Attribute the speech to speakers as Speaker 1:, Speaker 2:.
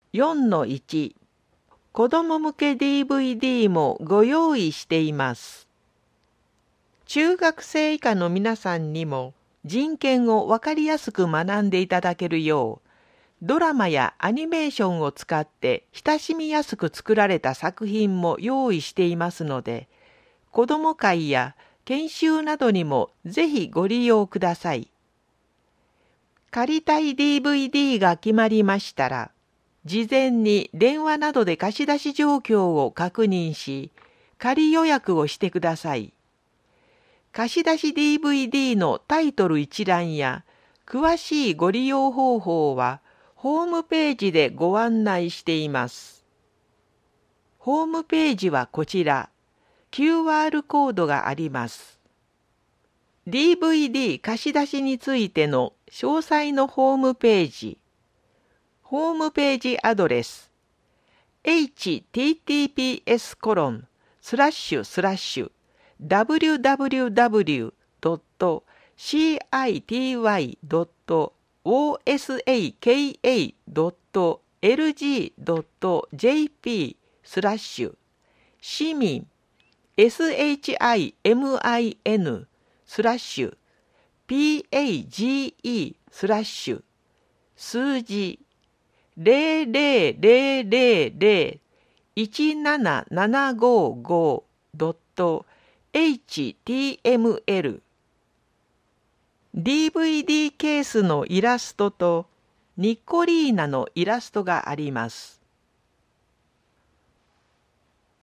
Speaker 1: 4-1 子供向け DVD もご用意しています。中学生以下の皆さんにも人権をわかりやすく学んでいただけるよう、ドラマやアニメーションを使って親しみやすく作られた作品も用意していますので、子ども会や研修などにもぜひご利用ください。借りたい DVD が決まりましたら、事前に電話などで貸し出し状況を確認し、仮予約をしてください。貸し出し DVD のタイトル一覧や詳しいご利用方法はホームページでご案内しています。ホームページはこちら、QR コードがあります。DVD 貸し出しについての詳細のホームページ、ホームページアドレス https://www.city.osaka.lg.jp/ 市民 SHIMIN/PAGE/ 数字000017755.html DVD ケースのイラストとニッコリーナのイラストがあります。